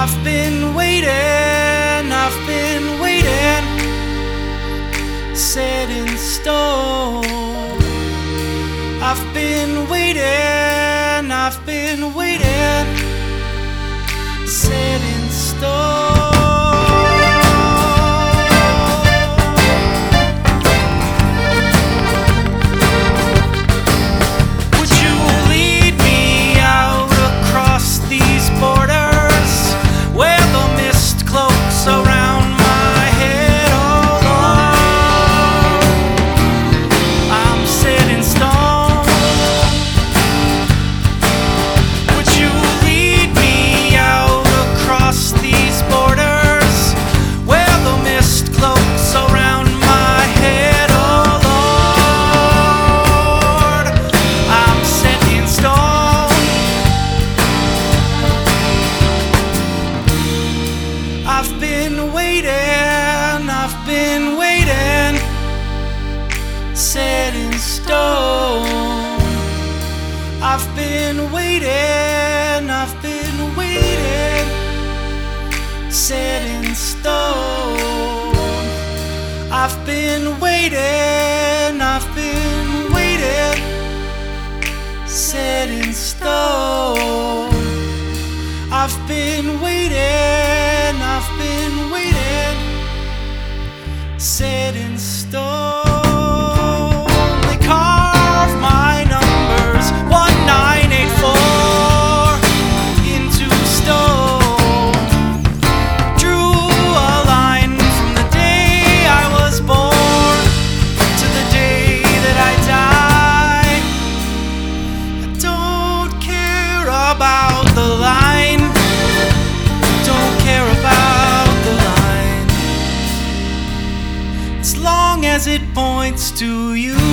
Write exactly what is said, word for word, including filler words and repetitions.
I've been waiting, I've been waiting, set in stone. I've been waiting, I've been waiting, set in stone. I've been waiting, I've been waiting, set in stone. I've been waiting, I've been waiting, set in stone. I've been waiting, I've been waiting, set in stone. I've been waiting, I've been waiting, set in stone. They carve my numbers one nine eight four into stone. Drew a line from the day I was born to the day that I die. I don't care about the line, don't care about the line, as long as it points to you.